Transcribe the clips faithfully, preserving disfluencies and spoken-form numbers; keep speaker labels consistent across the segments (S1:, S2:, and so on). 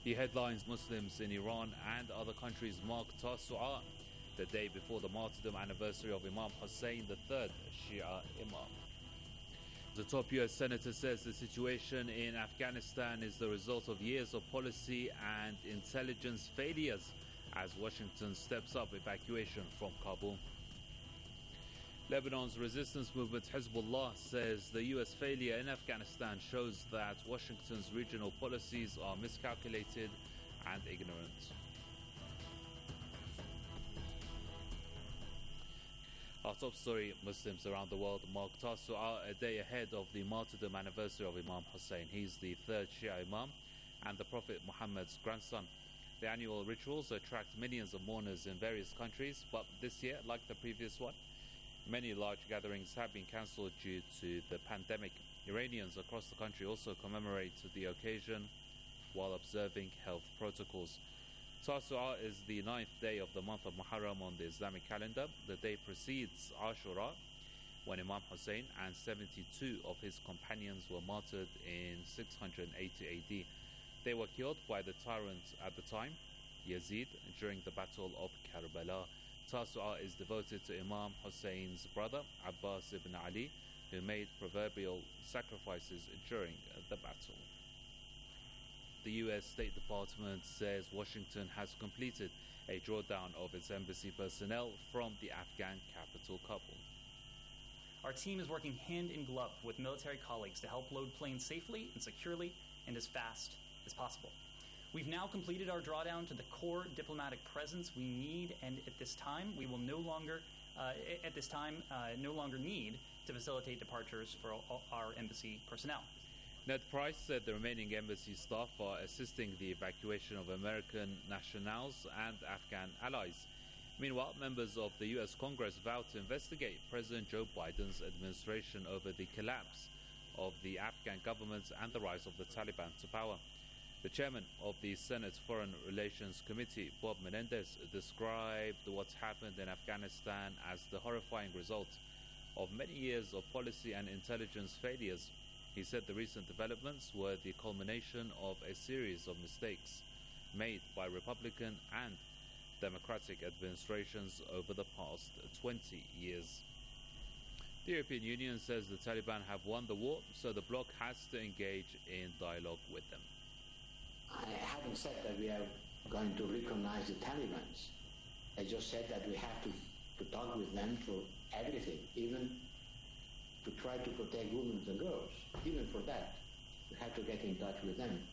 S1: The headlines: Muslims in Iran and other countries mark Tasu'a, the day before the martyrdom anniversary of Imam Hussein, the third Shia Imam. The top U S senator says the situation in Afghanistan is the result of years of policy and intelligence failures as Washington steps up evacuation from Kabul. Lebanon's resistance movement Hezbollah says the U S failure in Afghanistan shows that Washington's regional policies are miscalculated and ignorant. Our top story: Muslims around the world mark Tasu'a, a day ahead of the martyrdom anniversary of Imam Hussein. He's the third Shia Imam and the Prophet Muhammad's grandson. The annual rituals attract millions of mourners in various countries, but this year, like the previous one, many large gatherings have been cancelled due to the pandemic. Iranians across the country also commemorate the occasion while observing health protocols. Tasu'a is the ninth day of the month of Muharram on the Islamic calendar. The day precedes Ashura, when Imam Hussein and seventy-two of his companions were martyred in six hundred eighty A D. They were killed by the tyrant at the time, Yazid, during the Battle of Karbala. Tasu'a is devoted to Imam Hussein's brother, Abbas ibn Ali, who made proverbial sacrifices during the battle. The U S State Department says Washington has completed a drawdown of its embassy personnel from the Afghan capital, Kabul.
S2: Our team is working hand in glove with military colleagues to help load planes safely and securely and as fast as possible. We've now completed our drawdown to the core diplomatic presence we need, and at this time, we will no longer, uh, at this time, uh, no longer need to facilitate departures for our embassy personnel.
S1: Ned Price said the remaining embassy staff are assisting the evacuation of American nationals and Afghan allies. Meanwhile, members of the U S Congress vowed to investigate President Joe Biden's administration over the collapse of the Afghan government and the rise of the Taliban to power. The chairman of the Senate Foreign Relations Committee, Bob Menendez, described what's happened in Afghanistan as the horrifying result of many years of policy and intelligence failures. He said the recent developments were the culmination of a series of mistakes made by Republican and Democratic administrations over the past twenty years. The European Union says the Taliban have won the war, so the bloc has to engage in dialogue with them.
S3: I haven't said that we are going to recognize the Taliban. I just said that we have to, to talk with them for everything, even to try to protect women and girls. Even for that, we have to get in touch with them.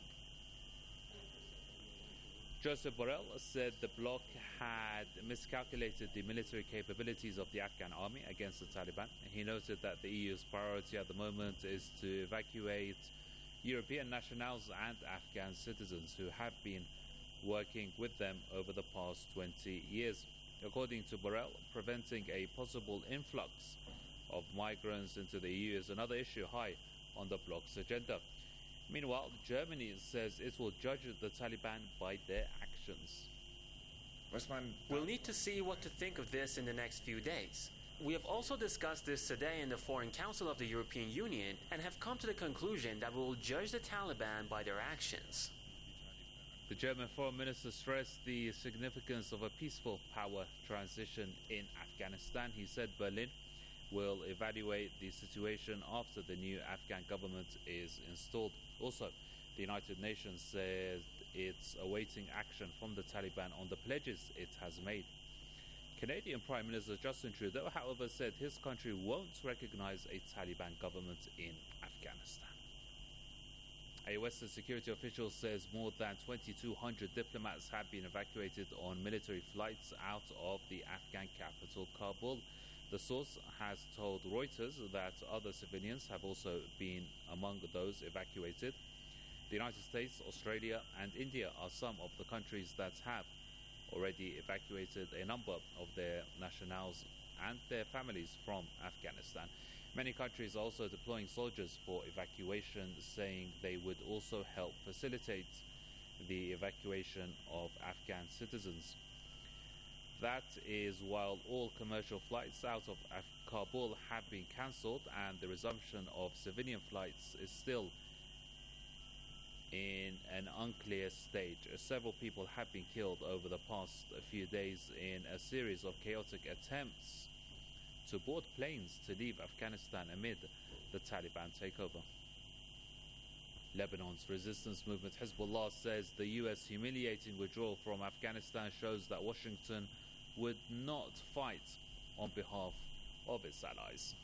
S1: Joseph Borrell said the bloc had miscalculated the military capabilities of the Afghan army against the Taliban. He noted that the E U's priority at the moment is to evacuate European nationals and Afghan citizens who have been working with them over the past twenty years. According to Borrell, preventing a possible influx of migrants into the E U is another issue high on the bloc's agenda. Meanwhile, Germany says it will judge the Taliban by their actions.
S4: We'll need to see what to think of this in the next few days. We have also discussed this today in the Foreign Council of the European Union and have come to the conclusion that we will judge the Taliban by their actions.
S1: The German foreign minister stressed the significance of a peaceful power transition in Afghanistan. He said Berlin will evaluate the situation after the new Afghan government is installed. Also, the United Nations says it's awaiting action from the Taliban on the pledges it has made. Canadian Prime Minister Justin Trudeau, however, said his country won't recognize a Taliban government in Afghanistan. A Western security official says more than twenty-two hundred diplomats have been evacuated on military flights out of the Afghan capital, Kabul. The source has told Reuters that other civilians have also been among those evacuated. The United States, Australia, and India are some of the countries that have already evacuated a number of their nationals and their families from Afghanistan. Many countries are also deploying soldiers for evacuation, saying they would also help facilitate the evacuation of Afghan citizens. That is while all commercial flights out of Af- Kabul have been cancelled and the resumption of civilian flights is still in an unclear stage. Several people have been killed over the past few days in a series of chaotic attempts to board planes to leave Afghanistan amid the Taliban takeover. Lebanon's resistance movement Hezbollah says the U S humiliating withdrawal from Afghanistan shows that Washington would not fight on behalf of its allies.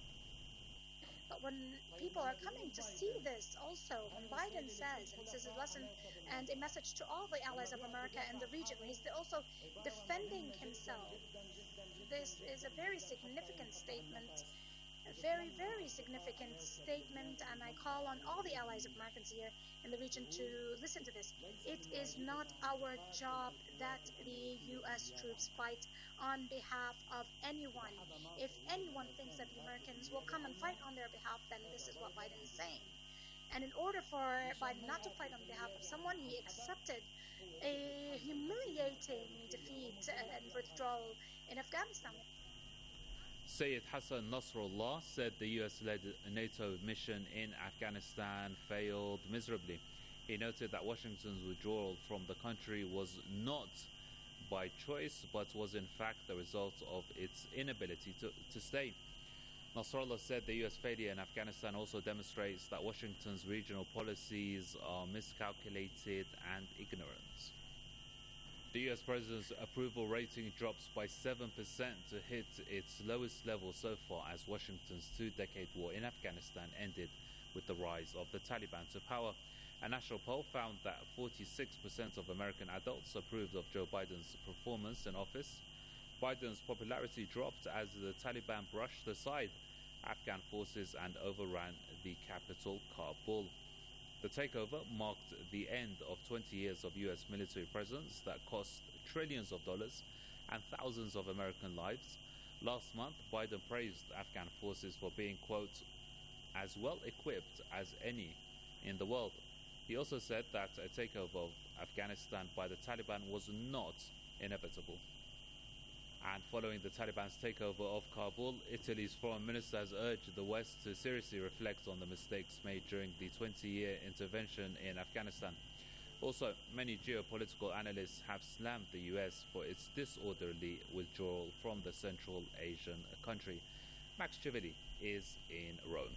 S5: But when people are coming to see this also, when Biden says, and this is a lesson and a message to all the allies of America in the region, he's also defending himself. This is a very significant statement, a very, very significant statement, and I call on all the allies of Americans here in the region to listen to this. It is not our job that the U S troops fight on behalf of anyone. If anyone thinks that the Americans will come and fight on their behalf, then this is what Biden is saying. And in order for Biden not to fight on behalf of someone, he accepted a humiliating defeat and withdrawal in Afghanistan.
S1: Sayyid Hassan Nasrallah said the U S-led NATO mission in Afghanistan failed miserably. He noted that Washington's withdrawal from the country was not by choice, but was in fact the result of its inability to, to stay. Nasrallah said the U S failure in Afghanistan also demonstrates that Washington's regional policies are miscalculated and ignorant. The U S president's approval rating drops by seven percent to hit its lowest level so far as Washington's two-decade war in Afghanistan ended with the rise of the Taliban to power. A national poll found that forty-six percent of American adults approved of Joe Biden's performance in office. Biden's popularity dropped as the Taliban brushed aside Afghan forces and overran the capital, Kabul. The takeover marked the end of twenty years of U S military presence that cost trillions of dollars and thousands of American lives. Last month, Biden praised Afghan forces for being, quote, as well equipped as any in the world. He also said that a takeover of Afghanistan by the Taliban was not inevitable. And following the Taliban's takeover of Kabul, Italy's foreign minister has urged the West to seriously reflect on the mistakes made during the twenty-year intervention in Afghanistan. Also, many geopolitical analysts have slammed the U S for its disorderly withdrawal from the Central Asian country. Max Chivilli is in Rome.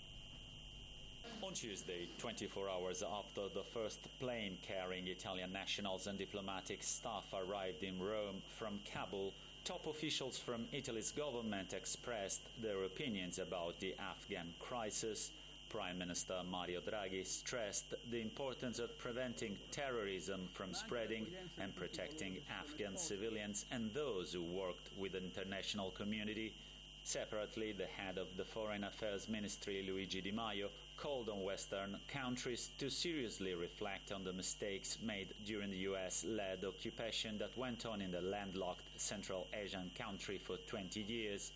S6: On Tuesday, twenty-four hours after the first plane carrying Italian nationals and diplomatic staff arrived in Rome from Kabul, top officials from Italy's government expressed their opinions about the Afghan crisis. Prime Minister Mario Draghi stressed the importance of preventing terrorism from spreading and protecting Afghan civilians and those who worked with the international community. Separately, the head of the Foreign Affairs Ministry, Luigi Di Maio, called on Western countries to seriously reflect on the mistakes made during the U S-led occupation that went on in the landlocked Central Asian country for twenty years.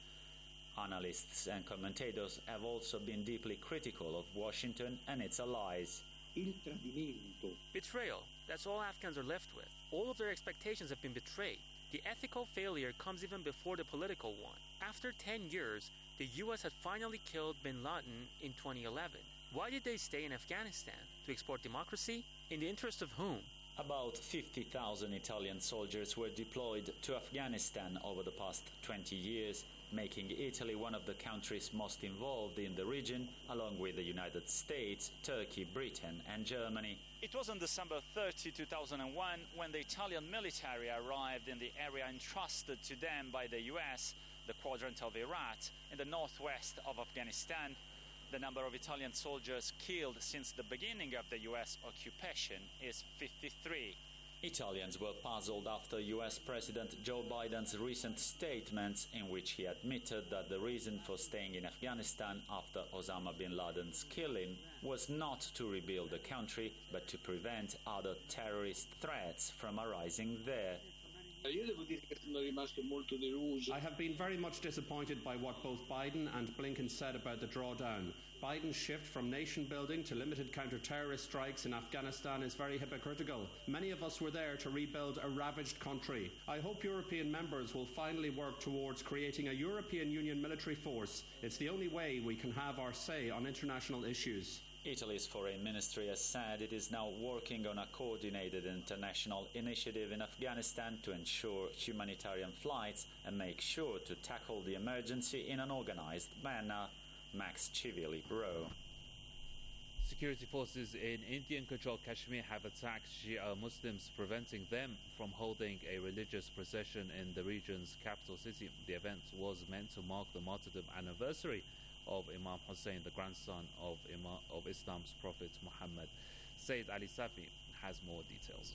S6: Analysts and commentators have also been deeply critical of Washington and its allies.
S7: Il tradimento.
S4: Betrayal. That's all Afghans are left with. All of their expectations have been betrayed. The ethical failure comes even before the political one. After ten years, the U S had finally killed bin Laden in twenty eleven. Why did they stay in Afghanistan? To export democracy? In the interest of whom?
S6: About fifty thousand Italian soldiers were deployed to Afghanistan over the past twenty years, making Italy one of the countries most involved in the region, along with the United States, Turkey, Britain and Germany.
S8: It was on December thirtieth, two thousand one, when the Italian military arrived in the area entrusted to them by the U S, the quadrant of Herat, in the northwest of Afghanistan. The number of Italian soldiers killed since the beginning of the U S occupation is fifty-three.
S6: Italians were puzzled after U S President Joe Biden's recent statements in which he admitted that the reason for staying in Afghanistan after Osama bin Laden's killing was not to rebuild the country, but to prevent other terrorist threats from arising there.
S7: Io devo dire che sono rimasto molto deluso.
S9: I have been very much disappointed by what both Biden and Blinken said about the drawdown. Biden's shift from nation building to limited counter-terrorist strikes in Afghanistan is very hypocritical. Many of us were there to rebuild a ravaged country. I hope European members will finally work towards creating a European Union military force. It's the only way we can have our say on international issues.
S6: Italy's foreign ministry has said it is now working on a coordinated international initiative in Afghanistan to ensure humanitarian flights and make sure to tackle the emergency in an organized manner. Max Chivili, Rome.
S1: Security forces in Indian-controlled Kashmir have attacked Shia Muslims, preventing them from holding a religious procession in the region's capital city. The event was meant to mark the martyrdom anniversary of Imam Hussein, the grandson of Imam of Islam's Prophet Muhammad. Sayyid Ali Safi has more details.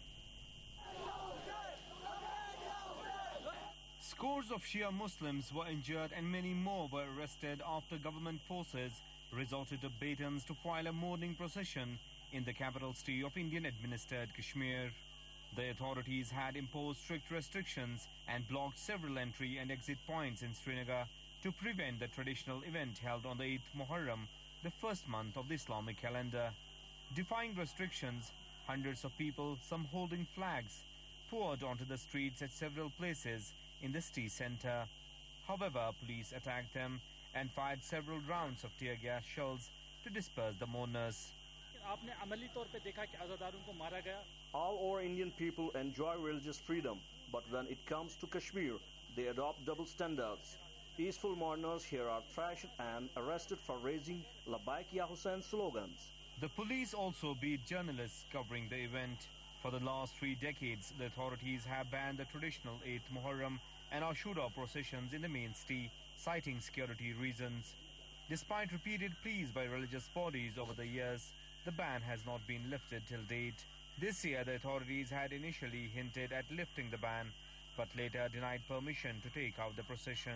S10: Scores of Shia Muslims were injured and many more were arrested after government forces resorted to batons to file a mourning procession in the capital city of Indian-administered Kashmir. The authorities had imposed strict restrictions and blocked several entry and exit points in Srinagar to prevent the traditional event held on the eighth Muharram, the first month of the Islamic calendar. Defying restrictions, hundreds of people, some holding flags, poured onto the streets at several places in the city center. However, police attacked them and fired several rounds of tear gas shells to disperse the mourners.
S11: All our Indian people enjoy religious freedom, but when it comes to Kashmir, they adopt double standards. Peaceful mourners here are trashed and arrested for raising Labbaik Ya Hussain slogans.
S10: The police also beat journalists covering the event. For the last three decades, the authorities have banned the traditional eighth Muharram and Ashura processions in the main city, citing security reasons. Despite repeated pleas by religious bodies over the years, the ban has not been lifted till date. This year, the authorities had initially hinted at lifting the ban, but later denied permission to take out the procession.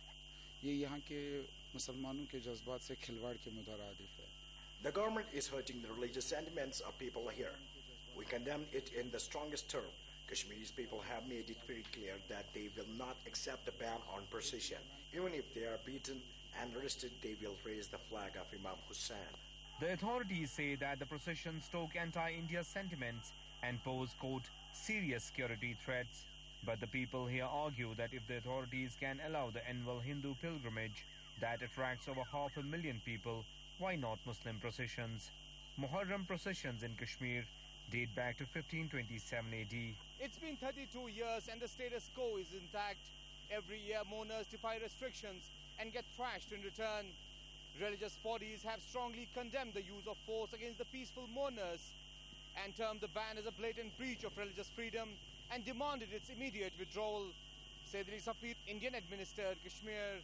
S12: The government is hurting the religious sentiments of people here. We condemn it in the strongest term. Kashmiri's people have made it very clear that they will not accept the ban on procession. Even if they are beaten and arrested, they will raise the flag of Imam Hussain.
S10: The authorities say that the procession stoke anti-India sentiments and pose, quote, serious security threats. But the people here argue that if the authorities can allow the annual Hindu pilgrimage that attracts over half a million people, why not Muslim processions? Muharram processions in Kashmir date back to fifteen twenty-seven A D.
S13: It's been thirty-two years and the status quo is intact. Every year mourners defy restrictions and get thrashed in return. Religious bodies have strongly condemned the use of force against the peaceful mourners and termed the ban as a blatant breach of religious freedom and demanded its immediate withdrawal. Sayyid Ali Safi, Indian-administered Kashmir.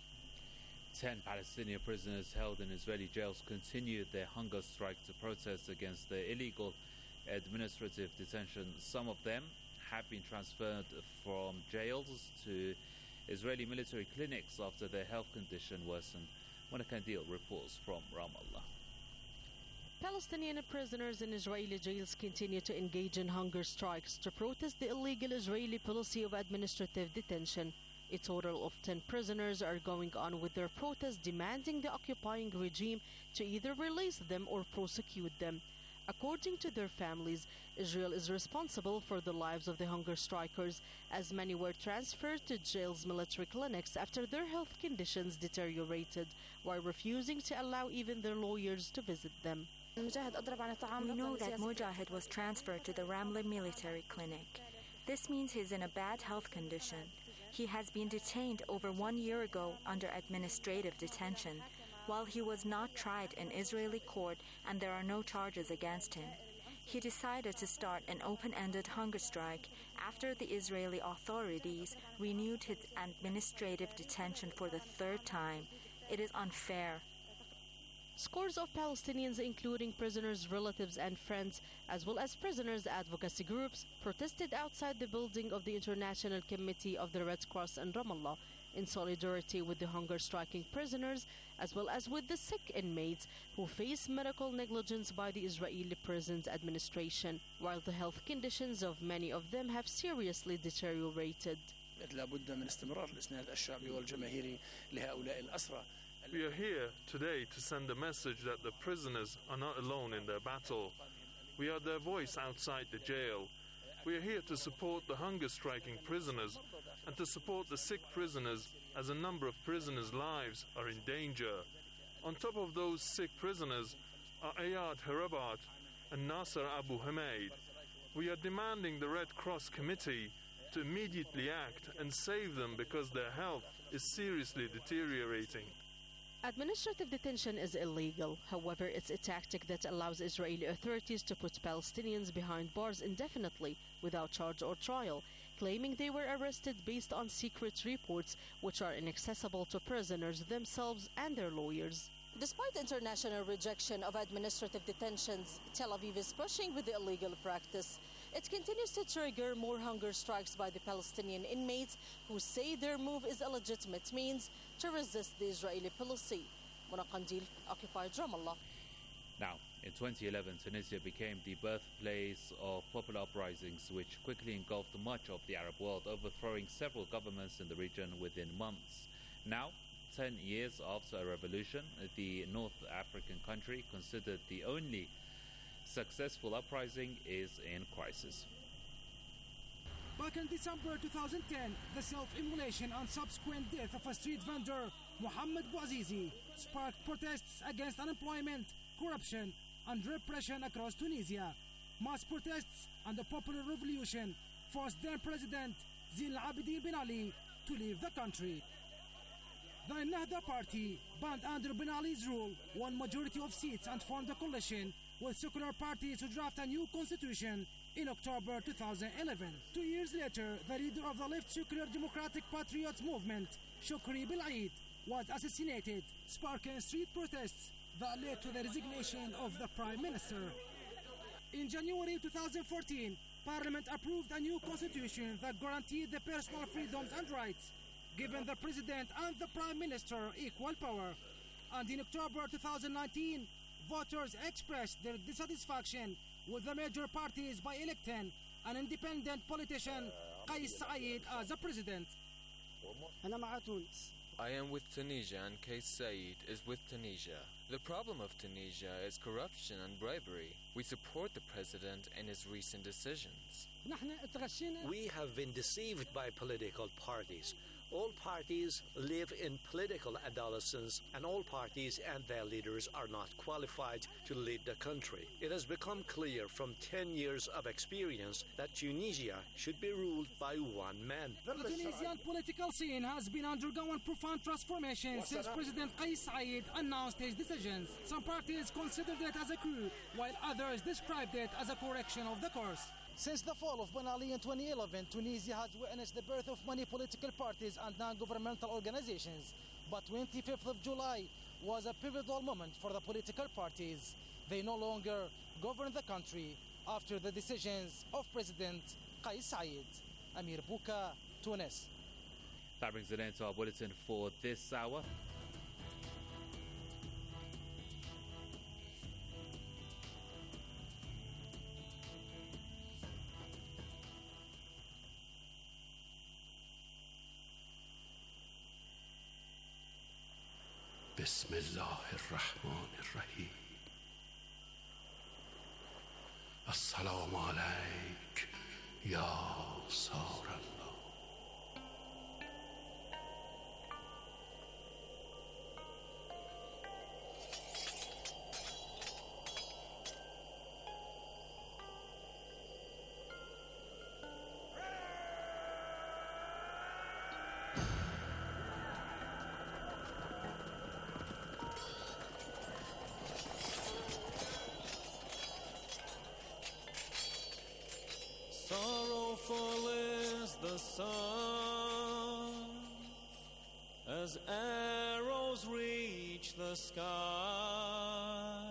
S1: Ten Palestinian prisoners held in Israeli jails continued their hunger strike to protest against the illegal administrative detention. Some of them have been transferred from jails to Israeli military clinics after their health condition worsened. Monica Kandil reports from Ramallah.
S14: Palestinian prisoners in Israeli jails continue to engage in hunger strikes to protest the illegal Israeli policy of administrative detention. A total of ten prisoners are going on with their protest, demanding the occupying regime to either release them or prosecute them. According to their families, Israel is responsible for the lives of the hunger strikers, as many were transferred to jail's military clinics after their health conditions deteriorated, while refusing to allow even their lawyers to visit them.
S15: We know that Mujahid was transferred to the Ramla military clinic. This means he's in a bad health condition. He has been detained over one year ago under administrative detention, while he was not tried in Israeli court and there are no charges against him. He decided to start an open-ended hunger strike after the Israeli authorities renewed his administrative detention for the third time. It is unfair.
S14: Scores of Palestinians, including prisoners' relatives and friends, as well as prisoners' advocacy groups, protested outside the building of the International Committee of the Red Cross in Ramallah in solidarity with the hunger-striking prisoners, as well as with the sick inmates who face medical negligence by the Israeli prisons administration, while the health conditions of many of them have seriously deteriorated.
S16: We are here today to send a message that the prisoners are not alone in their battle. We are their voice outside the jail. We are here to support the hunger-striking prisoners and to support the sick prisoners, as a number of prisoners' lives are in danger. On top of those sick prisoners, are Ayad Harabat and Nasser Abu Hamid. We are demanding the Red Cross Committee to immediately act and save them because their health is seriously deteriorating.
S14: Administrative detention is illegal. However, it's a tactic that allows Israeli authorities to put Palestinians behind bars indefinitely without charge or trial, claiming they were arrested based on secret reports which are inaccessible to prisoners themselves and their lawyers. Despite international rejection of administrative detentions, Tel Aviv is pushing with the illegal practice. It continues to trigger more hunger strikes by the Palestinian inmates who say their move is a legitimate means to resist the Israeli policy. Mona Qandil, occupied Ramallah.
S1: Now, in twenty eleven, Tunisia became the birthplace of popular uprisings which quickly engulfed much of the Arab world, overthrowing several governments in the region within months. Now, ten years after a revolution, the North African country, considered the only successful uprising, is in crisis.
S17: Back in December two thousand ten, the self-immolation and subsequent death of a street vendor, Mohamed Bouazizi, sparked protests against unemployment, corruption, and repression across Tunisia. Mass protests and the popular revolution forced then President Zine al-Abidine Ben Ali to leave the country. The Ennahda party, banned under Ben Ali's rule, won majority of seats and formed a coalition with secular parties to draft a new constitution in October two thousand eleven. Two years later, the leader of the left secular democratic patriot movement, Shukri Bil'Aid, was assassinated, sparking street protests that led to the resignation of the prime minister. In January two thousand fourteen, Parliament approved a new constitution that guaranteed the personal freedoms and rights, giving the president and the prime minister equal power. And in October two thousand nineteen, voters expressed their dissatisfaction with the major parties by electing an independent politician, Qais Said, as a president.
S18: I am with Tunisia and Qais Said is with Tunisia. The problem of Tunisia is corruption and bribery. We support the president in his recent decisions.
S19: We have been deceived by political parties. All parties live in political adolescence, and all parties and their leaders are not qualified to lead the country. It has become clear from ten years of experience that Tunisia should be ruled by one man.
S17: The Tunisian political scene has been undergoing profound transformation since President Qais Said announced his decisions. Some parties considered it as a coup, while others described it as a correction of the course. Since the fall of Ben Ali in twenty eleven, Tunisia has witnessed the birth of many political parties and non-governmental organizations. But twenty-fifth of July was a pivotal moment for the political parties. They no longer govern the country after the decisions of President Qais Said. Amir Bouka, Tunis.
S1: That brings an end to our bulletin for this hour.
S20: بسم الله الرحمن الرحيم السلام عليك يا سار الله.
S21: Sorrowful is the sun as arrows reach the sky.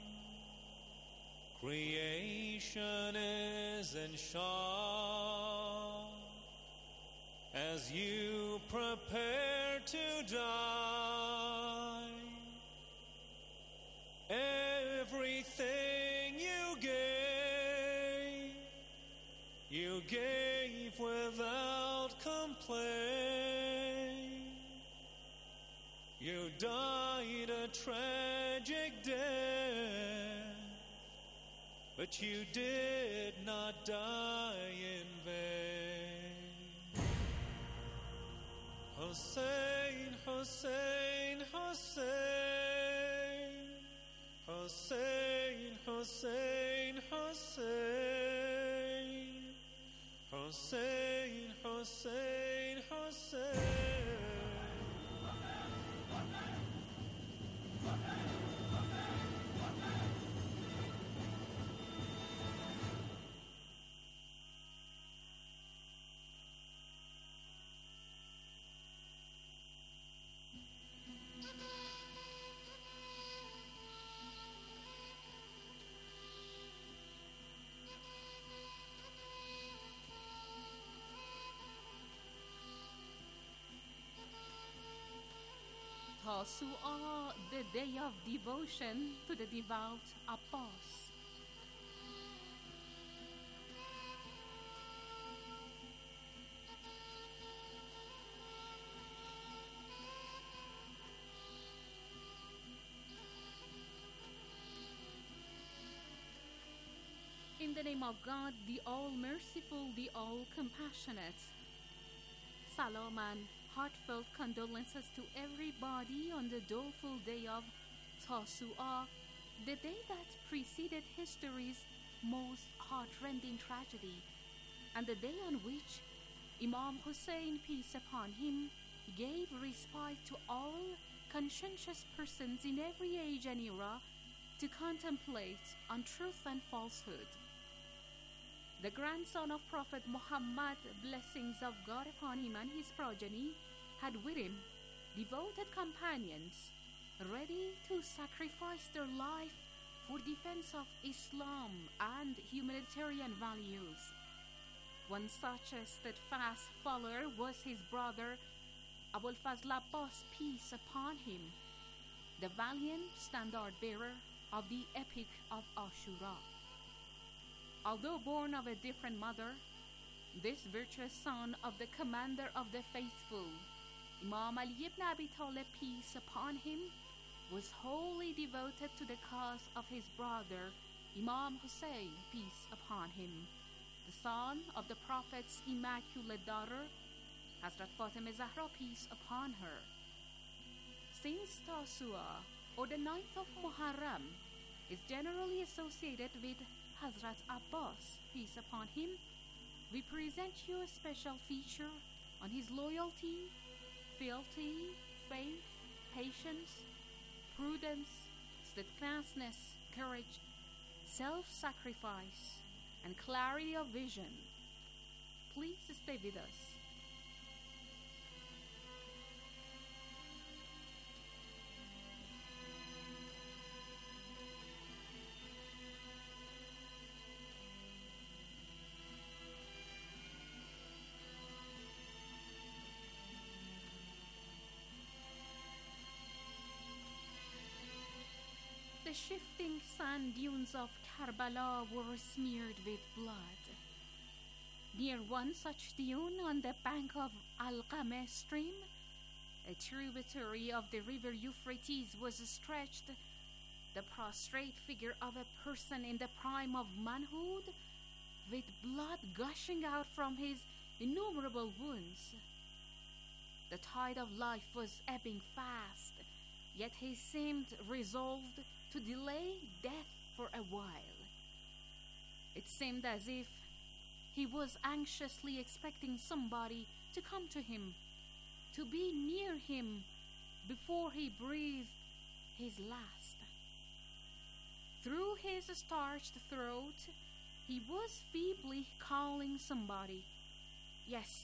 S21: Creation is in shock as you prepare to die. Everything you gave, you gave without complaint. You died a tragic death, but you did not die in vain. Hussein, Hussein, Hussein, Hussein, Hussein, Hussein, Hussein, Hussein, Hussein.
S2: Tasu'a, the day of devotion to the devout Abbas. In the name of God, the All-Merciful, the All-Compassionate. Salam and heartfelt condolences to everybody on the doleful day of Tasu'a, the day that preceded history's most heart-rending tragedy, and the day on which Imam Hussein, peace upon him, gave respite to all conscientious persons in every age and era to contemplate on truth and falsehood. The grandson of Prophet Muhammad, blessings of God upon him and his progeny, had with him devoted companions ready to sacrifice their life for defense of Islam and humanitarian values. One such a steadfast follower was his brother Abul Fazl Abbas, peace upon him, the valiant standard bearer of the Epic of Ashura. Although born of a different mother, this virtuous son of the commander of the faithful, Imam Ali ibn Abi Talib, peace upon him, was wholly devoted to the cause of his brother, Imam Hussein, peace upon him, the son of the Prophet's immaculate daughter, Hazrat Fatima Zahra, peace upon her. Since Tasu'a, or the ninth of Muharram, is generally associated with Hazrat Abbas, peace upon him, we present you a special feature on his loyalty, fealty, faith, patience, prudence, steadfastness, courage, self-sacrifice, and clarity of vision. Please stay with us. The shifting sand dunes of Karbala were smeared with blood. Near one such dune on the bank of Al-Qameh stream, a tributary of the river Euphrates, was stretched the prostrate figure of a person in the prime of manhood, with blood gushing out from his innumerable wounds. The tide of life was ebbing fast, yet he seemed resolved to delay death for a while. It seemed as if he was anxiously expecting somebody to come to him, to be near him before he breathed his last. Through his starched throat, he was feebly calling somebody. Yes,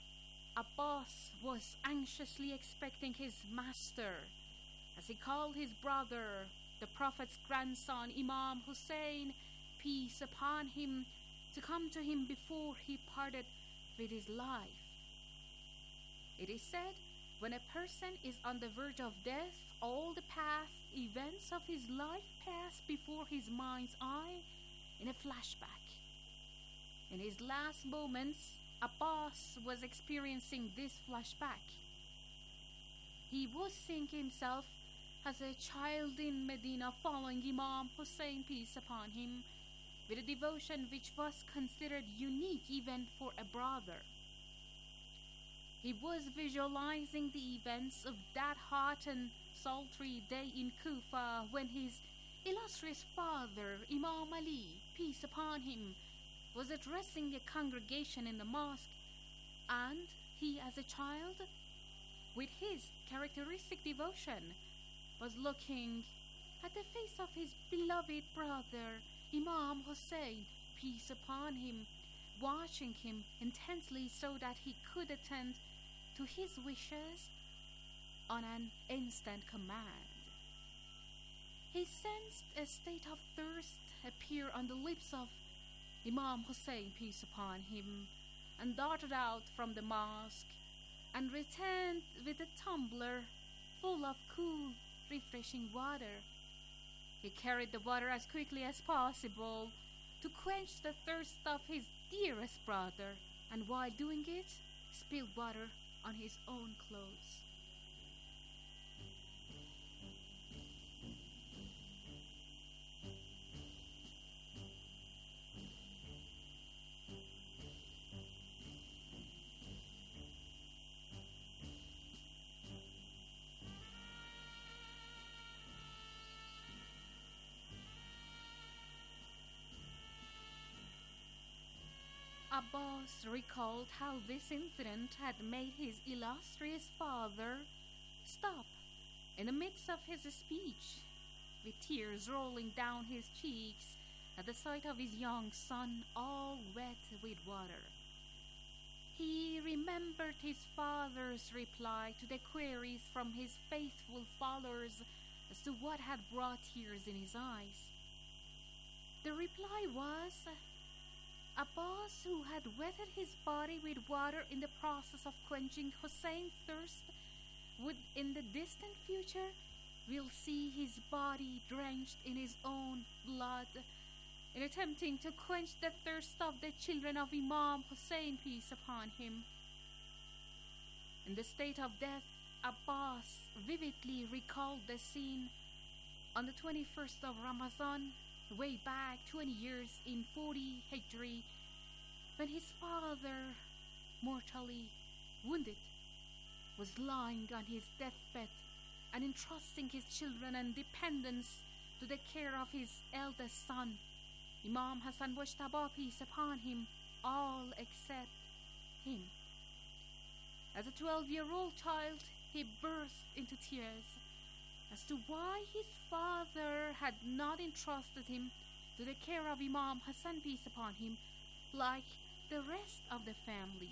S2: Abbas was anxiously expecting his master as he called his brother, the Prophet's grandson, Imam Hussein, peace upon him, to come to him before he parted with his life. It is said, when a person is on the verge of death, all the past events of his life pass before his mind's eye in a flashback. In his last moments, Abbas was experiencing this flashback. He was seeing himself as a child in Medina following Imam Hussein, peace upon him, with a devotion which was considered unique even for a brother. He was visualizing the events of that hot and sultry day in Kufa when his illustrious father, Imam Ali, peace upon him, was addressing a congregation in the mosque, and he, as a child, with his characteristic devotion, was looking at the face of his beloved brother, Imam Hussein, peace upon him, watching him intensely so that he could attend to his wishes on an instant command. He sensed a state of thirst appear on the lips of Imam Hussein, peace upon him, and darted out from the mosque and returned with a tumbler full of cool, refreshing water. He carried the water as quickly as possible to quench the thirst of his dearest brother, and while doing it, spilled water on his own clothes. Abbas recalled how this incident had made his illustrious father stop in the midst of his speech, with tears rolling down his cheeks at the sight of his young son all wet with water. He remembered his father's reply to the queries from his faithful followers as to what had brought tears in his eyes. The reply was, Abbas, who had wetted his body with water in the process of quenching Hussein's thirst, would in the distant future will see his body drenched in his own blood in attempting to quench the thirst of the children of Imam Hussein, peace upon him. In the state of death, Abbas vividly recalled the scene on the twenty-first of Ramadan, way back twenty years in forty Hijri, when his father, mortally wounded, was lying on his deathbed and entrusting his children and dependents to the care of his eldest son, Imam Hassan Mujtaba, peace upon him, all except him. As a twelve-year-old child, he burst into tears as to why his father had not entrusted him to the care of Imam Hassan, peace upon him, like the rest of the family.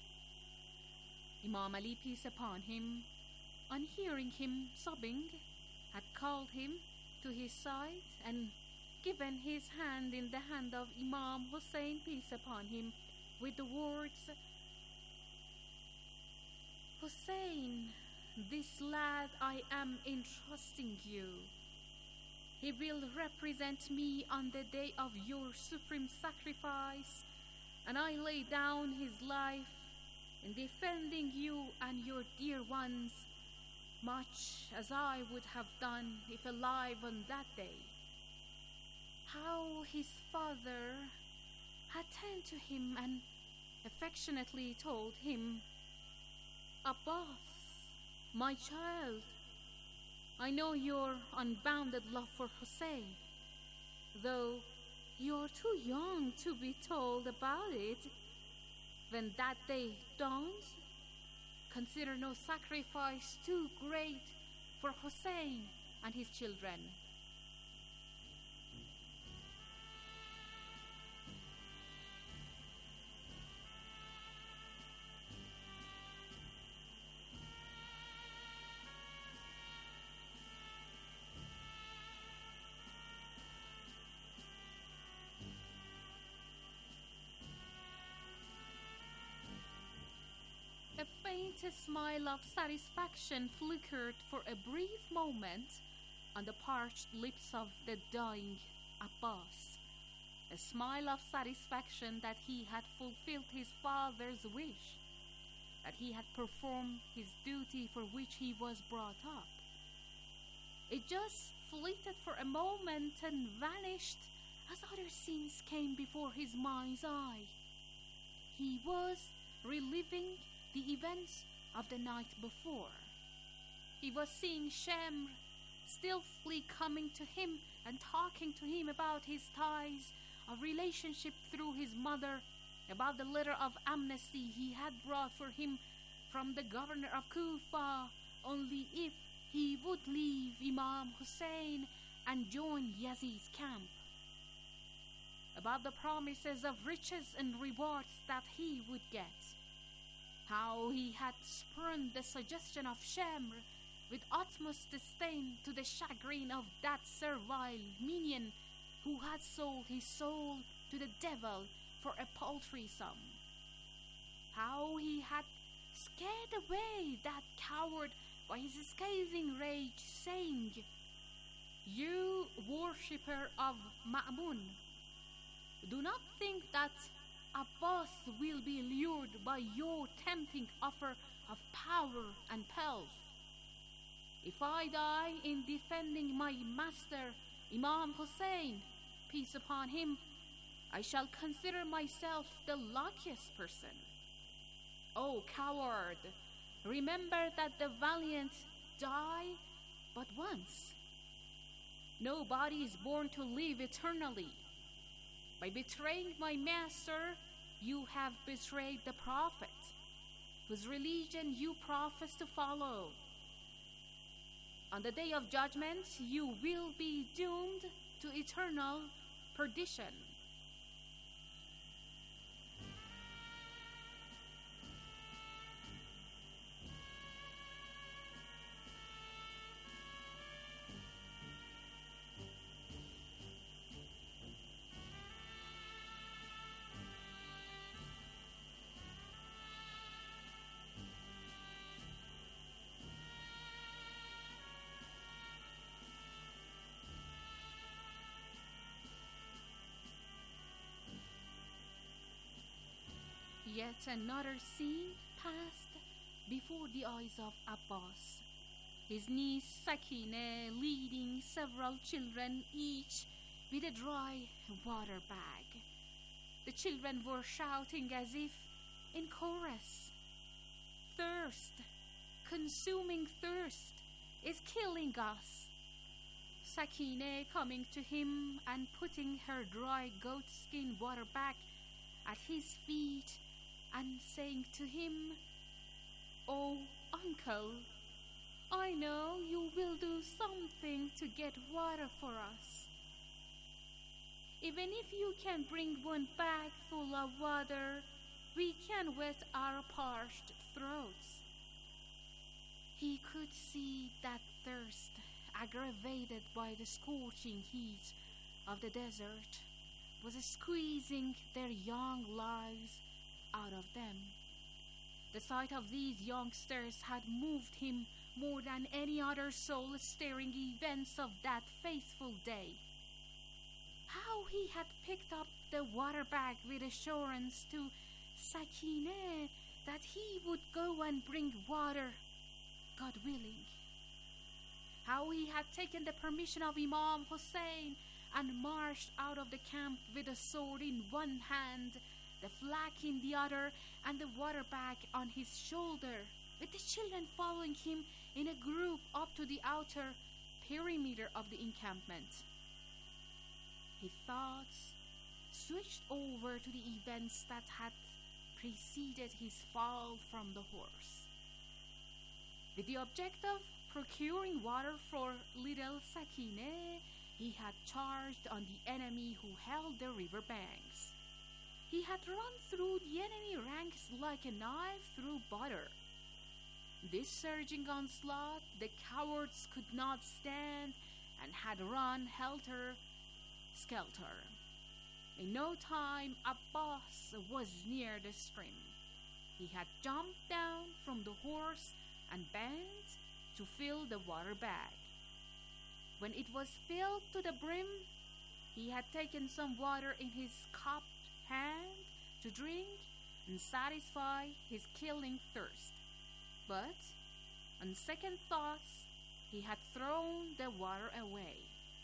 S2: Imam Ali, peace upon him, on hearing him sobbing, had called him to his side and given his hand in the hand of Imam Hussein, peace upon him, with the words, Hussein, this lad I am entrusting you. He will represent me on the day of your supreme sacrifice, and I lay down his life in defending you and your dear ones, much as I would have done if alive on that day. How his father had turned to him and affectionately told him, Abbas, my child, I know your unbounded love for Hussein, though you're too young to be told about it. When that day dawns, consider no sacrifice too great for Hussein and his children. A faint smile of satisfaction flickered for a brief moment on the parched lips of the dying Abbas. A smile of satisfaction that he had fulfilled his father's wish, that he had performed his duty for which he was brought up. It just fleeted for a moment and vanished as other scenes came before his mind's eye. He was reliving the events of the night before. He was seeing Shamr stealthily coming to him and talking to him about his ties of relationship through his mother, about the letter of amnesty he had brought for him from the governor of Kufa, only if he would leave Imam Hussein and join Yazid's camp, about the promises of riches and rewards that he would get, how he had spurned the suggestion of Shamr with utmost disdain to the chagrin of that servile minion who had sold his soul to the devil for a paltry sum, how he had scared away that coward by his scathing rage, saying, "You worshipper of Ma'mun, do not think that Abbas will be lured by your tempting offer of power and pelf. If I die in defending my master, Imam Hussein, peace upon him, I shall consider myself the luckiest person. O coward, remember that the valiant die but once. Nobody is born to live eternally. By betraying my master, you have betrayed the prophet, whose religion you profess to follow. On the day of judgment, you will be doomed to eternal perdition." Yet another scene passed before the eyes of Abbas. His niece Sakine leading several children, each with a dry water bag. The children were shouting as if in chorus, "Thirst, consuming thirst, is killing us." Sakine coming to him and putting her dry goatskin water bag at his feet and saying to him, "Oh, uncle, I know you will do something to get water for us. Even if you can bring one bag full of water, we can wet our parched throats." He could see that thirst, aggravated by the scorching heat of the desert, was squeezing their young lives out of them. The sight of these youngsters had moved him more than any other soul-stirring events of that faithful day. How he had picked up the water bag with assurance to Sakine that he would go and bring water, God willing. How he had taken the permission of Imam Hussein and marched out of the camp with a sword in one hand, the flag in the other, and the water bag on his shoulder, with the children following him in a group up to the outer perimeter of the encampment. His thoughts switched over to the events that had preceded his fall from the horse. With the object of procuring water for little Sakine, he had charged on the enemy who held the river banks. He had run through the enemy ranks like a knife through butter. This surging onslaught the cowards could not stand and had run helter-skelter. In no time, Abbas was near the stream. He had jumped down from the horse and bent to fill the water bag. When it was filled to the brim, he had taken some water in his cupped hand to drink and satisfy his killing thirst. But, on second thoughts, he had thrown the water away.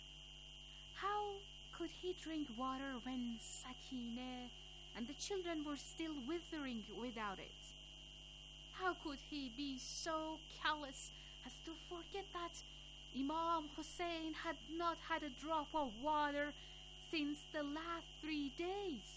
S2: How could he drink water when Sakine and the children were still withering without it? How could he be so callous as to forget that Imam Hussein had not had a drop of water since the last three days.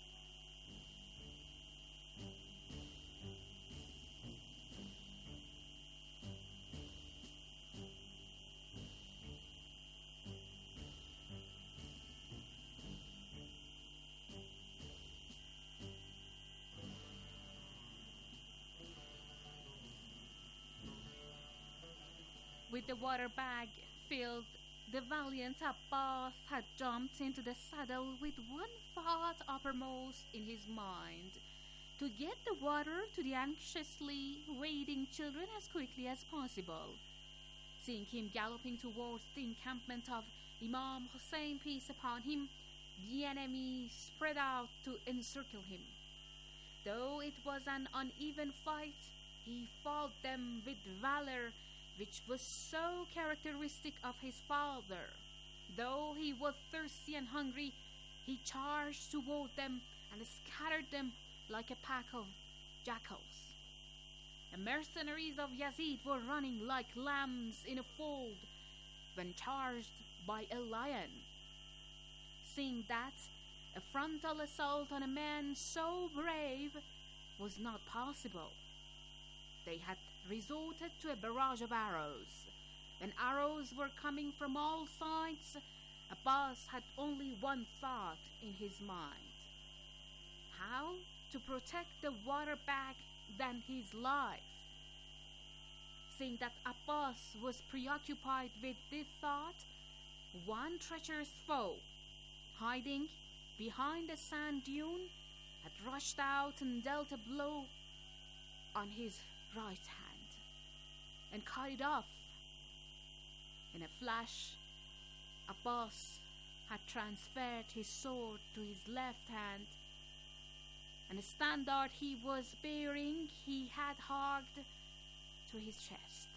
S2: With the water bag filled, the valiant Abbas had jumped into the saddle with one thought uppermost in his mind: to get the water to the anxiously waiting children as quickly as possible. Seeing him galloping towards the encampment of Imam Hussein, peace upon him, the enemy spread out to encircle him. Though it was an uneven fight, he fought them with valor, which was so characteristic of his father. Though he was thirsty and hungry, he charged toward them and scattered them like a pack of jackals. The mercenaries of Yazid were running like lambs in a fold when charged by a lion. Seeing that a frontal assault on a man so brave was not possible, they had resorted to a barrage of arrows. When arrows were coming from all sides, Abbas had only one thought in his mind: how to protect the water bag than his life. Seeing that Abbas was preoccupied with this thought, one treacherous foe, hiding behind a sand dune, had rushed out and dealt a blow on his right hand and cut it off. In a flash, Abbas had transferred his sword to his left hand, and the standard he was bearing he had hugged to his chest.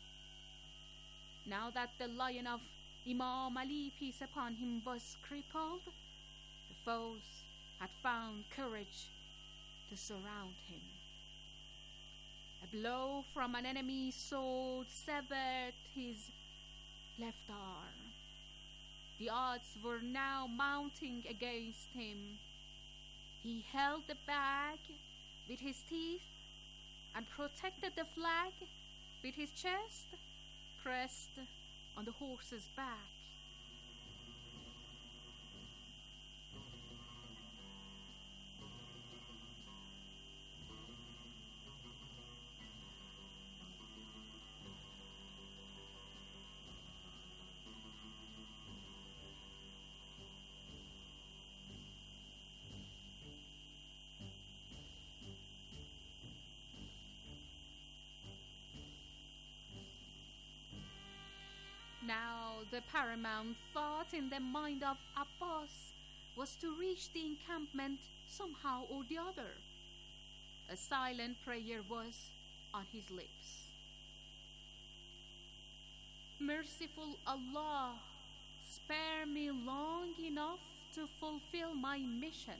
S2: Now that the lion of Imam Ali, peace upon him, was crippled, the foes had found courage to surround him. A blow from an enemy's sword severed his left arm. The odds were now mounting against him. He held the bag with his teeth and protected the flag with his chest pressed on the horse's back. Now the paramount thought in the mind of Abbas was to reach the encampment somehow or the other. A silent prayer was on his lips. Merciful Allah, spare me long enough to fulfill my mission.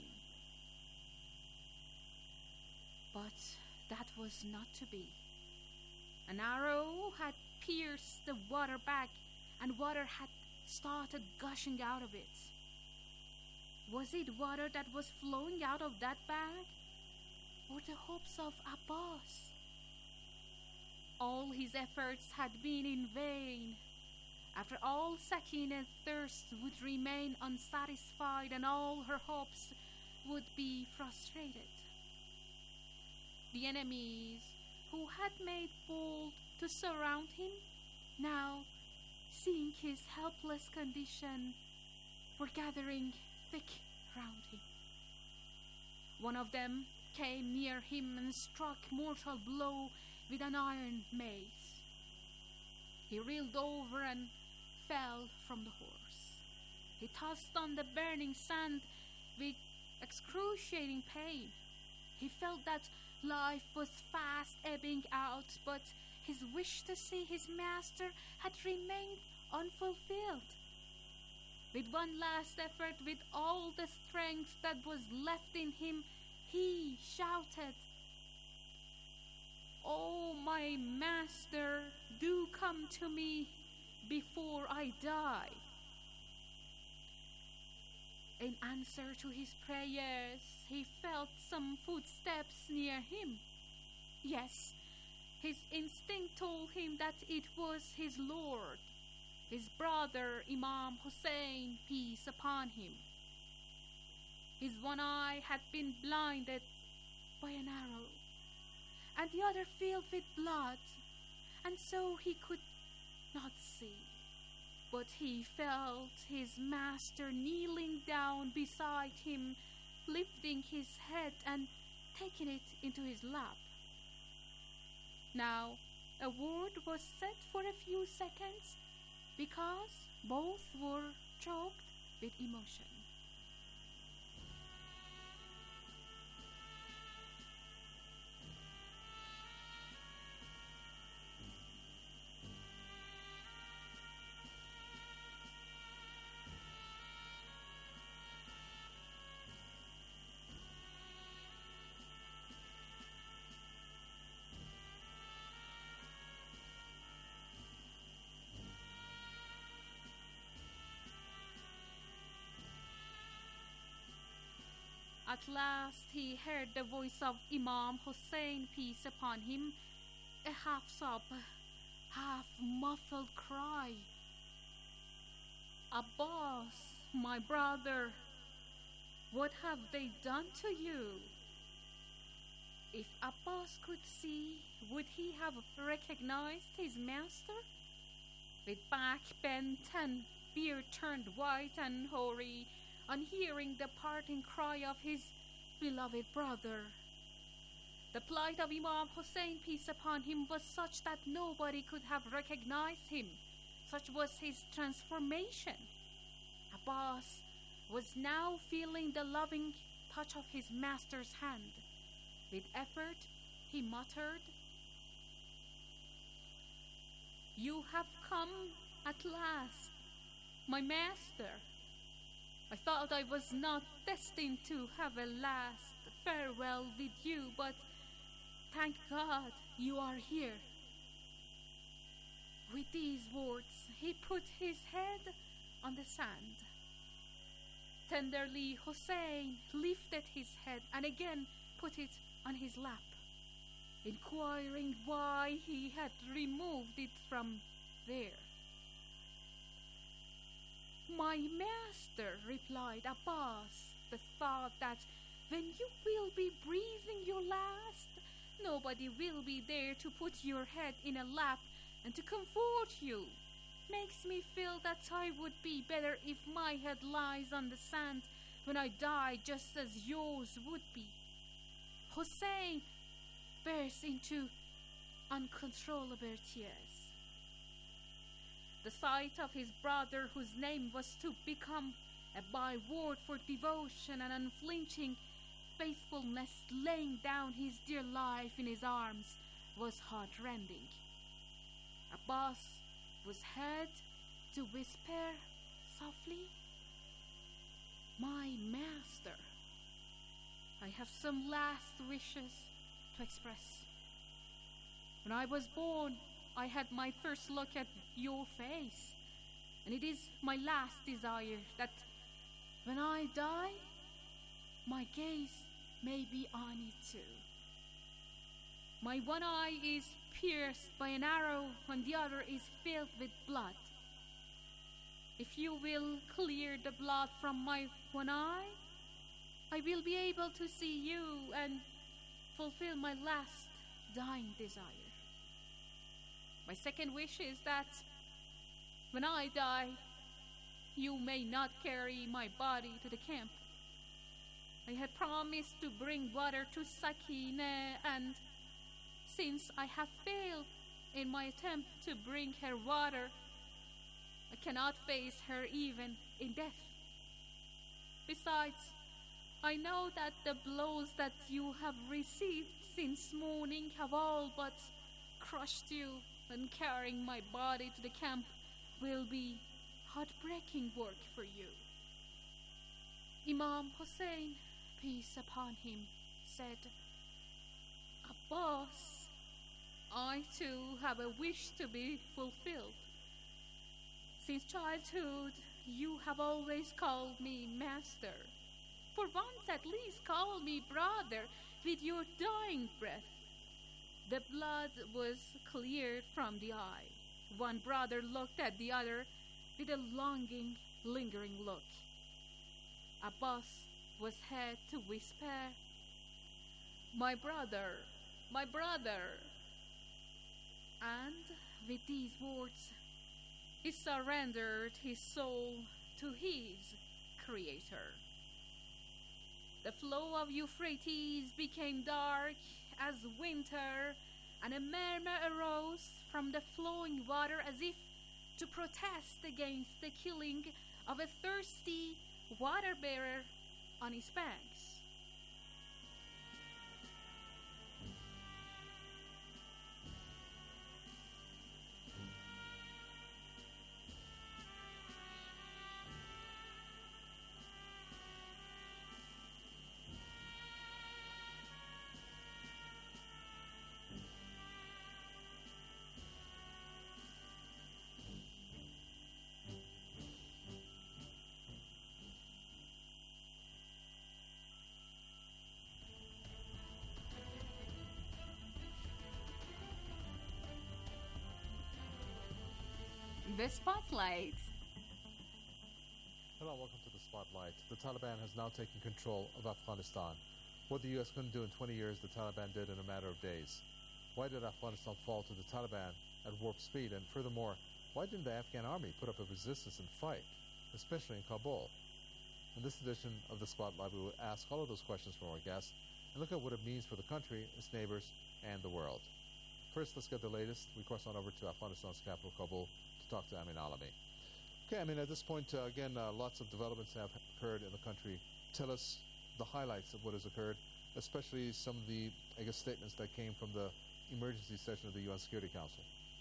S2: But that was not to be. An arrow had pierced the water bag, and water had started gushing out of it. Was it water that was flowing out of that bag, or the hopes of Abbas? All his efforts had been in vain. After all, Sakina's thirst would remain unsatisfied, and all her hopes would be frustrated. The enemies who had made bold to surround him, now, seeing his helpless condition, were gathering thick round him. One of them came near him and struck mortal blow with an iron mace. He reeled over and fell from the horse. He tossed on the burning sand with excruciating pain. He felt that life was fast ebbing out, but his wish to see his master had remained unfulfilled. With one last effort, with all the strength that was left in him, he shouted, "Oh, my master, do come to me. before I die." In answer to his prayers, he felt some footsteps near him. Yes, his instinct told him that it was his Lord, his brother Imam Hussein, peace upon him. His one eye had been blinded by an arrow, and the other filled with blood, and so he could not see. But he felt his master kneeling down beside him, lifting his head and taking it into his lap. Now, a word was said for a few seconds because both were choked with emotion. At last he heard the voice of Imam Hussein, peace upon him, a half sob, half muffled cry. "Abbas, my brother, what have they done to you?" If Abbas could see, would he have recognized his master? With back bent and beard turned white and hoary, on hearing the parting cry of his beloved brother. The plight of Imam Hussein, peace upon him, was such that nobody could have recognized him. Such was his transformation. Abbas was now feeling the loving touch of his master's hand. With effort, he muttered, "You have come at last, my master. I thought I was not destined to have a last farewell with you, but thank God you are here." With these words, he put his head on the sand. Tenderly, Hussein lifted his head and again put it on his lap, inquiring why he had removed it from there. "My master," replied Abbas, "the thought that when you will be breathing your last, nobody will be there to put your head in a lap and to comfort you, makes me feel that I would be better if my head lies on the sand when I die, just as yours would be." Hussein burst into uncontrollable tears. The sight of his brother, whose name was to become a byword for devotion and unflinching faithfulness, laying down his dear life in his arms, was heart-rending. Abbas was heard to whisper softly, "My master, I have some last wishes to express. When I was born, I had my first look at your face, and it is my last desire that when I die, my gaze may be on it too. My one eye is pierced by an arrow, and the other is filled with blood. If you will clear the blood from my one eye, I will be able to see you and fulfill my last dying desire. My second wish is that when I die, you may not carry my body to the camp. I had promised to bring water to Sakine, and since I have failed in my attempt to bring her water, I cannot face her even in death. Besides, I know that the blows that you have received since morning have all but crushed you, and carrying my body to the camp will be heartbreaking work for you." Imam Hussein, peace upon him, said, "Abbas, I too have a wish to be fulfilled. Since childhood, you have always called me master. For once at least call me brother with your dying breath. The blood was cleared from the eye. One brother looked at the other with a longing, lingering look. Abbas was heard to whisper, "My brother, my brother." And with these words, he surrendered his soul to his creator. The flow of Euphrates became dark as winter, and a murmur arose from the flowing water as if to protest against the killing of a thirsty water-bearer on its banks. The Spotlight.
S3: Hello, welcome to the Spotlight. The Taliban has now taken control of Afghanistan. What the U S couldn't do in twenty years, the Taliban did in a matter of days. Why did Afghanistan fall to the Taliban at warp speed? And furthermore, why didn't the Afghan army put up a resistance and fight, especially in Kabul? In this edition of the Spotlight, we will ask all of those questions from our guests and look at what it means for the country, its neighbors, and the world. First, let's get the latest. We cross on over to Afghanistan's capital, Kabul, to talk to Amin Alami. Okay, I mean, at this point, uh, again, uh, lots of developments have occurred in the country. Tell us the highlights of what has occurred, especially some of the, I guess, statements that came from the emergency session of the U N Security Council.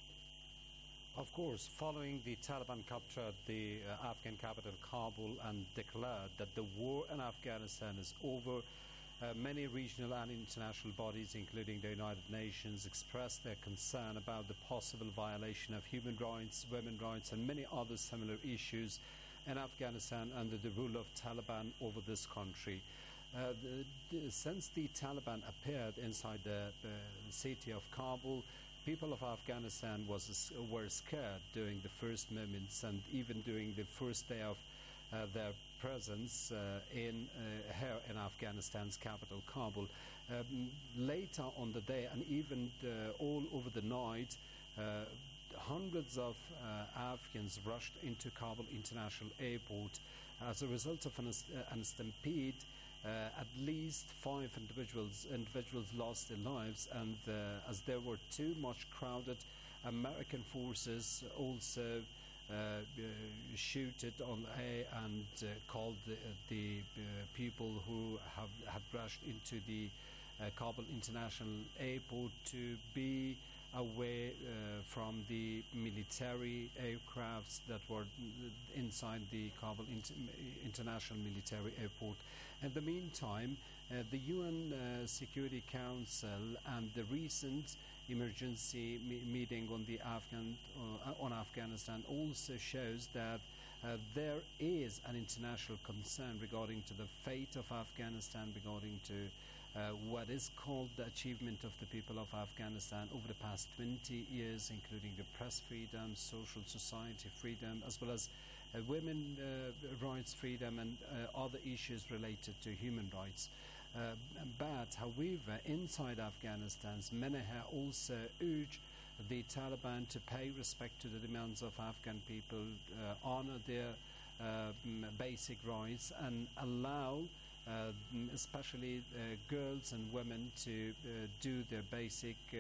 S22: Of course, following the Taliban captured the uh, Afghan capital, Kabul, and declared that the war in Afghanistan is over, Uh, many regional and international bodies, including the United Nations, expressed their concern about the possible violation of human rights, women's rights, and many other similar issues in Afghanistan under the rule of Taliban over this country. Uh, the, the, since the Taliban appeared inside the, the city of Kabul, people of Afghanistan was, were scared during the first moments and even during the first day of uh, their presence uh, in uh, here in Afghanistan's capital, Kabul. Um, later on the day and even uh, all over the night, uh, hundreds of uh, Afghans rushed into Kabul International Airport. As a result of an, uh, an stampede, uh, at least five individuals individuals lost their lives, and uh, as there were too much crowded, American forces also Uh, uh, shooted on A and uh, called the, uh, the uh, people who have had rushed into the uh, Kabul International Airport to be away uh, from the military aircrafts that were inside the Kabul Inter International Military Airport. In the meantime, uh, the U N uh, Security Council and the recent emergency me meeting on the Afghan uh, on Afghanistan also shows that uh, there is an international concern regarding to the fate of Afghanistan, regarding to uh, what is called the achievement of the people of Afghanistan over the past twenty years, including the press freedom, social society freedom, as well as uh, women uh, rights freedom and uh, other issues related to human rights. Uh, but, however, inside Afghanistan, many have also urged the Taliban to pay respect to the demands of Afghan people, uh, honor their uh, basic rights, and allow uh, especially uh, girls and women to uh, do their basic uh,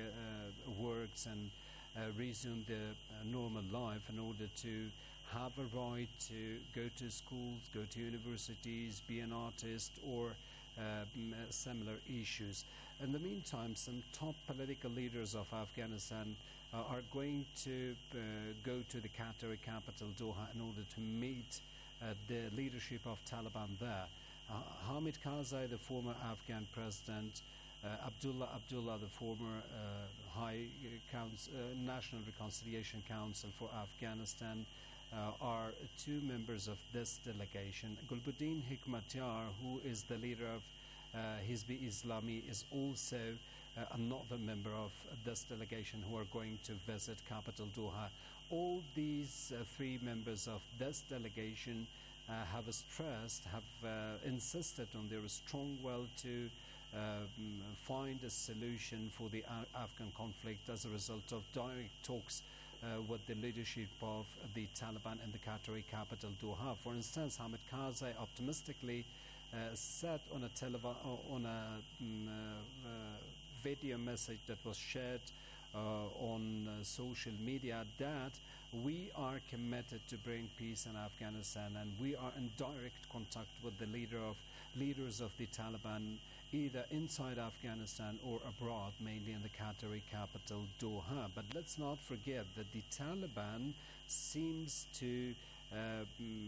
S22: works and uh, resume their uh, normal life in order to have a right to go to schools, go to universities, be an artist, or Uh, similar issues. In the meantime, some top political leaders of Afghanistan uh, are going to uh, go to the Qatari capital, Doha, in order to meet uh, the leadership of Taliban there. Uh, Hamid Karzai, the former Afghan president, uh, Abdullah Abdullah, the former uh, High Council, uh, National Reconciliation Council for Afghanistan, uh, are two members of this delegation. Gulbuddin Hikmatyar, who is the leader of uh, Hizb Islami, is also uh, another member of this delegation who are going to visit capital Doha. All these uh, three members of this delegation uh, have stressed, have uh, insisted on their strong will to uh, find a solution for the uh, Afghan conflict as a result of direct talks Uh, with the leadership of the Taliban in the Qatari capital Doha. For instance, Hamid Karzai optimistically uh, said on a televi- on a um, uh, video message that was shared uh, on uh, social media that we are committed to bring peace in Afghanistan, and we are in direct contact with the leader of leaders of the Taliban, either inside Afghanistan or abroad, mainly in the Qatari capital Doha. But let's not forget that the Taliban seems to uh,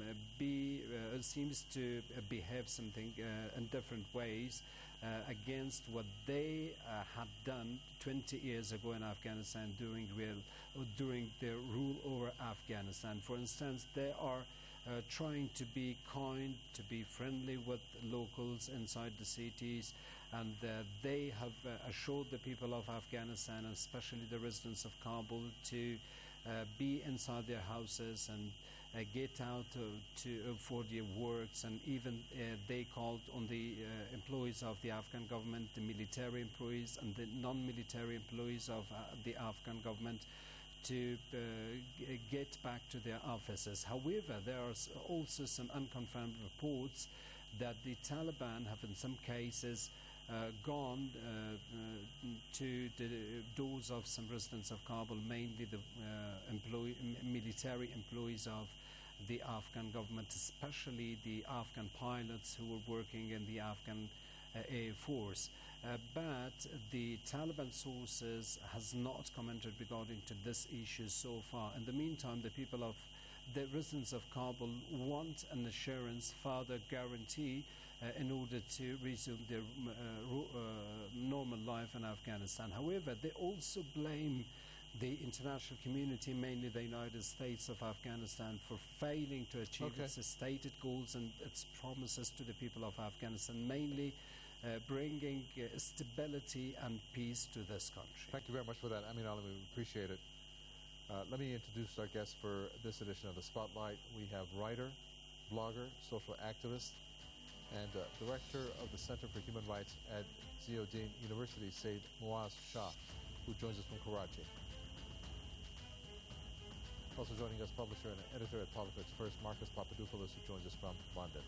S22: be uh, seems to behave something uh, in different ways uh, against what they uh, had done twenty years ago in Afghanistan during real during their rule over Afghanistan. For instance, they are Uh, trying to be kind, to be friendly with locals inside the cities, and uh, they have uh, assured the people of Afghanistan, especially the residents of Kabul, to uh, be inside their houses and uh, get out uh, to uh, for their works, and even uh, they called on the uh, employees of the Afghan government, the military employees and the non-military employees of uh, the Afghan government, to uh, g- get back to their offices. However, there are also some unconfirmed reports that the Taliban have in some cases uh, gone uh, uh, to the doors of some residents of Kabul, mainly the uh, employee, m- military employees of the Afghan government, especially the Afghan pilots who were working in the Afghan uh, Air Force. Uh, but the Taliban sources has not commented regarding to this issue so far. In the meantime, the people of the residents of Kabul want an assurance, further guarantee, uh, in order to resume their uh, ro- uh, normal life in Afghanistan. However, they also blame the international community, mainly the United States of Afghanistan, for failing to achieve
S3: Okay.
S22: its stated goals and its promises to the people of Afghanistan, mainly Uh, bringing uh, stability and peace to this country.
S3: Thank you very much for that, Amin Ali. We appreciate it. Uh, let me introduce our guests for this edition of the Spotlight. We have writer, blogger, social activist, and uh, director of the Center for Human Rights at Ziauddin University, Said Muaz Shah, who joins us from Karachi. Also joining us, publisher and editor at Politics First, Marcus Papadopoulos, who joins us from London.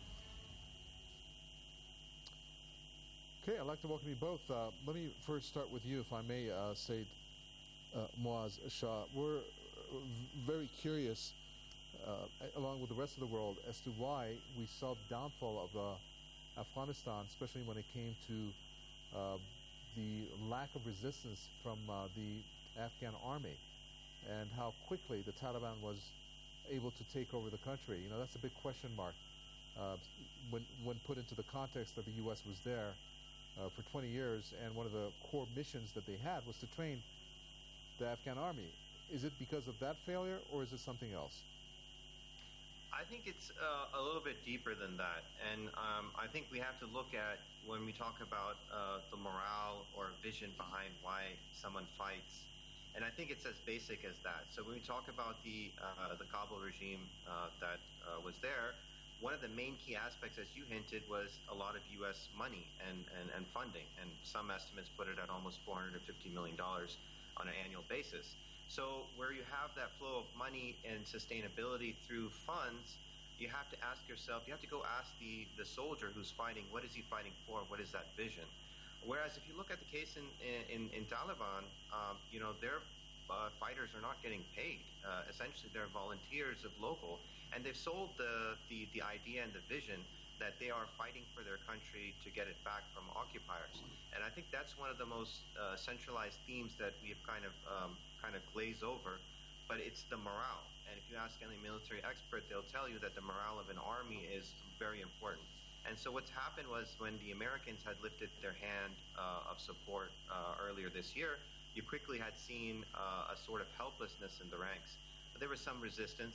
S3: Okay, I'd like to welcome you both. Uh, let me first start with you, if I may, uh, Said uh, Muaz Shah. We're uh, very curious, uh, along with the rest of the world, as to why we saw the downfall of uh, Afghanistan, especially when it came to uh, the lack of resistance from uh, the Afghan army, and how quickly the Taliban was able to take over the country. You know, that's a big question mark. Uh, when, when put into the context that the U S was there Uh, for twenty years, and one of the core missions that they had was to train the Afghan army. Is it because of that failure, or is it something else?
S4: I think it's uh, a little bit deeper than that, and um, I think we have to look at, when we talk about uh, the morale or vision behind why someone fights, and I think it's as basic as that. So when we talk about the uh, the Kabul regime uh, that uh, was there, one of the main key aspects, as you hinted, was a lot of U S money and, and, and funding, and some estimates put it at almost four hundred fifty million dollars on an annual basis. So where you have that flow of money and sustainability through funds, you have to ask yourself, you have to go ask the, the soldier who's fighting, what is he fighting for? What is that vision? Whereas if you look at the case in, in, in Taliban, um, you know, their uh, fighters are not getting paid. Uh, essentially, they're volunteers of local, and they've sold the, the, the idea and the vision that they are fighting for their country to get it back from occupiers. And I think that's one of the most uh, centralized themes that we've kind of um, kind of glazed over, but it's the morale. And if you ask any military expert, they'll tell you that the morale of an army is very important. And so what's happened was, when the Americans had lifted their hand uh, of support uh, earlier this year, you quickly had seen uh, a sort of helplessness in the ranks. There was some resistance,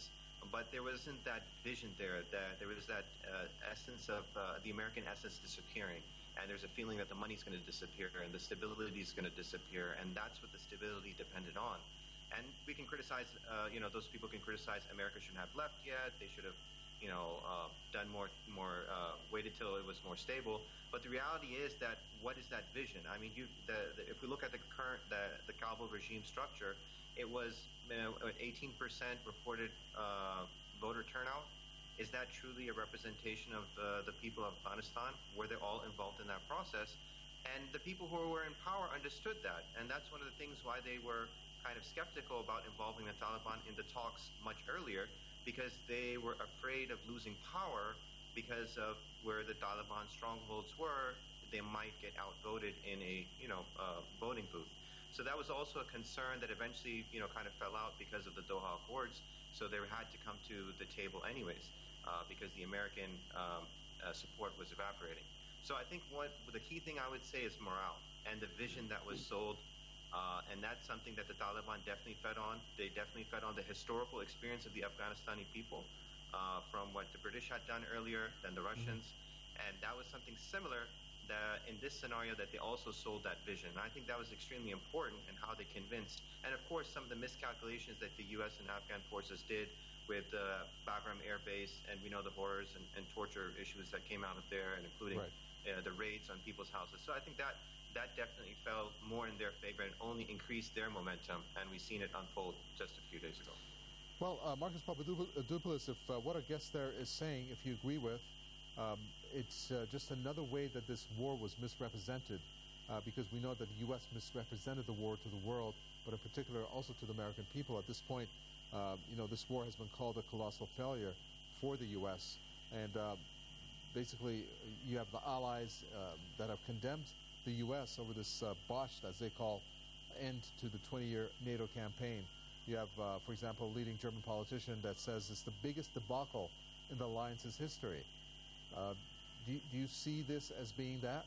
S4: but there wasn't that vision there. That there was that uh, essence of uh, the American essence disappearing, and there's a feeling that the money's going to disappear and the stability is going to disappear, and that's what the stability depended on. And we can criticize, uh, you know, those people can criticize America shouldn't have left yet. They should have, you know, uh, done more, more, uh, waited till it was more stable. But the reality is that what is that vision? I mean, you, the, the, if we look at the current, the, the Kabul regime structure, it was, you know, an eighteen percent reported uh, voter turnout. Is that truly a representation of uh, the people of Afghanistan? Were they all involved in that process? And the people who were in power understood that. And that's one of the things why they were kind of skeptical about involving the Taliban in the talks much earlier, because they were afraid of losing power because of where the Taliban strongholds were. They might get outvoted in a, you know, uh, voting booth. So that was also a concern that eventually, you know, kind of fell out because of the Doha Accords. So they had to come to the table anyways, uh, because the American um, uh, support was evaporating. So I think what the key thing I would say is morale and the vision that was sold. Uh, and that's something that the Taliban definitely fed on. They definitely fed on the historical experience of the Afghanistani people, uh, from what the British had done earlier, then the Russians. Mm-hmm. And that was something similar that in this scenario that they also sold that vision. And I think that was extremely important in how they convinced. And of course, some of the miscalculations that the U S and Afghan forces did with uh, Bagram Air Base, and we know the horrors and, and torture issues that came out of there, and including right. uh, the raids on people's houses. So I think that that definitely fell more in their favor and only increased their momentum, and we've seen it unfold just a few days ago.
S3: Well, uh, Marcus Papadopoulos, if uh, what our guest there is saying, if you agree with, um, it's uh, just another way that this war was misrepresented, uh, because we know that the U S misrepresented the war to the world, but in particular also to the American people. At this point, uh, you know, this war has been called a colossal failure for the U S, and uh, basically you have the allies uh, that have condemned the U S over this uh, botched, as they call, end to the twenty-year NATO campaign. You have, uh, for example, a leading German politician that says it's the biggest debacle in the alliance's history. Uh, do, do you see this as being that?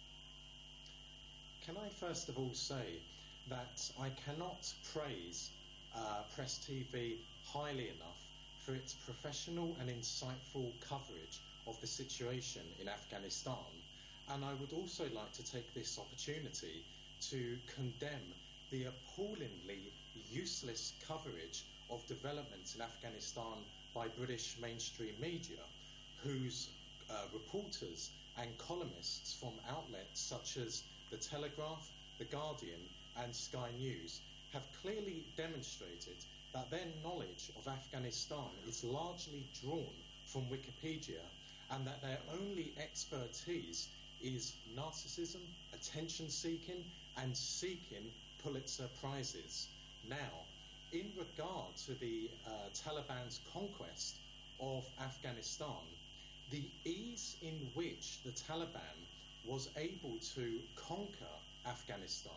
S5: Can I first of all say that I cannot praise uh, Press T V highly enough for its professional and insightful coverage of the situation in Afghanistan. And I would also like to take this opportunity to condemn the appallingly useless coverage of developments in Afghanistan by British mainstream media, whose uh, reporters and columnists from outlets such as The Telegraph, The Guardian and Sky News have clearly demonstrated that their knowledge of Afghanistan is largely drawn from Wikipedia, and that their only expertise is narcissism, attention-seeking, and seeking Pulitzer Prizes. Now, in regard to the uh, Taliban's conquest of Afghanistan, the ease in which the Taliban was able to conquer Afghanistan,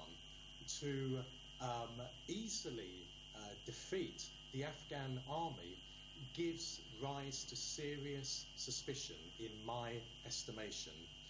S5: to um, easily uh, defeat the Afghan army, gives rise to serious suspicion, in my estimation.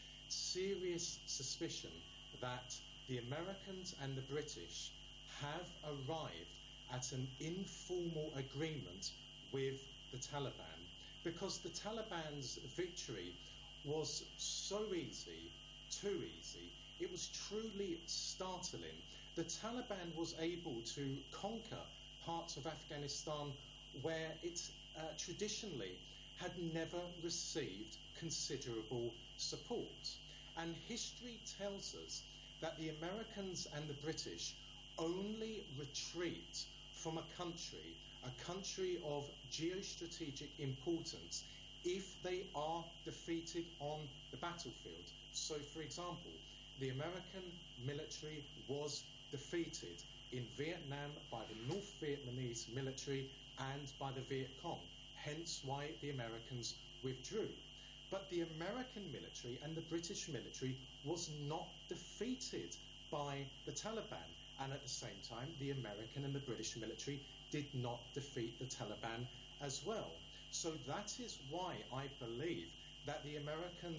S5: Serious suspicion that the Americans and the British have arrived at an informal agreement with the Taliban, because the Taliban's victory was so easy, too easy. It was truly startling. The Taliban was able to conquer parts of Afghanistan where it uh, traditionally had never received considerable support. And history tells us that the Americans and the British only retreat from a country, a country of geostrategic importance, if they are defeated on the battlefield. So, for example, the American military was defeated in Vietnam by the North Vietnamese military and by the Viet Cong, hence why the Americans withdrew. But the American military and the British military was not defeated by the Taliban. And at the same time, the American and the British military did not defeat the Taliban as well. So that is why I believe that the Americans